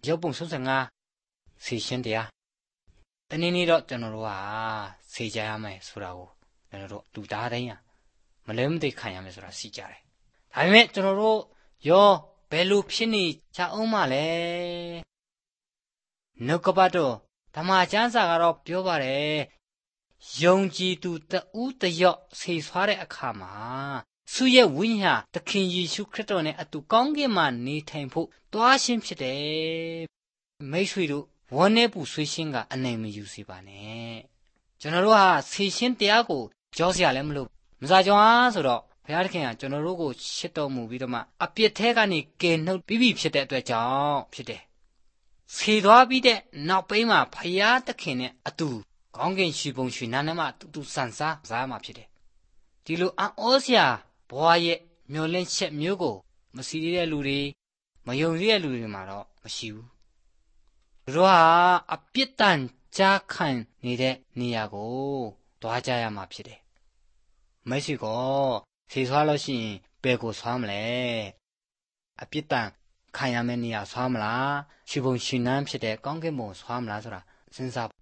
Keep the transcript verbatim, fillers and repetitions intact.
ရုပ်ပုံဆုံးစငါဆေရှင်တရားတနည်းနည်းတော့ကျွန်တော်တို့ကဆေကြရမယ်ဆိုတာကိုကျွန်တော်တို့လူသားတိုင်းကမလဲမသိခံရမယ်ဆိုတာသိကြတယ်ဒါပေမဲ့ကျွန်တော်တို့ရောဘယ်လိုဖြစ်နေကြအောင်မလဲနှုတ်ကပတ်တော်ဓမ္မကျမ်းစာကတော့ပြောပါတယ်ယုံကြည်သူတဦးတယောက်ဆေဆွားတဲ့အခါမှာသူ့ရဲ့ဝိညာဉ်သခင်ယေရှုခရစ်တော်နဲ့အတူကောင်းကင်မှာနေထိုင်ဖို့တွားရှင်းဖြစ်တယ်မိတ်ဆွေတို့ဝန်းနေပူဆွေးရှင်းကအနိုင်မယူစေပါနဲ့ကျွန်တော်တို့ဟာဆေရှင်းတရားကိုကြောက်စရာလည်းမလိုမစားကြွားဆိုတော့ဘုရားသခင်ကကျွန်တော်တို့ကိုရှစ်တော်မူပြီးတော့မှအပြစ်ထဲကနေကယ်နှုတ်ပြီးပြီဖြစ်တဲ့အတွက်ကြောင့်ဖြစ်တယ်ဆေသွားပြီးတဲ့နောက်ပိုင်းမှာဘုရားသခင်နဲ့အတူကောင်းကင်ရှိပုံရှိနာနဲ့မှတူတူဆန်စားစားမှာဖြစ်တယ်ဒီလိုအံ့ဩစရာဘဝရဲ့မျောလင့်ချက်မျိုးကိုမစီရတဲ့လူတွေမယုံရတဲ့လူတွေမှာတော့မရှိဘူးသူတို့ဟာအပြစ်တန်ကြားခံနေတဲ့နေရာကိုတွားကြရမှာဖြစ်တယ်မိတ်ဆွေကဆေဆွားလို့ရှိရင်ဘယ်ကိုဆွားမလဲအပြစ်တန်ခံရမယ့်နေရာဆွားမလားရှိပုံရှိနန်းဖြစ်တဲ့ကောင်းကင်ဘုံဆွားမလားဆိုတာစဉ်းစား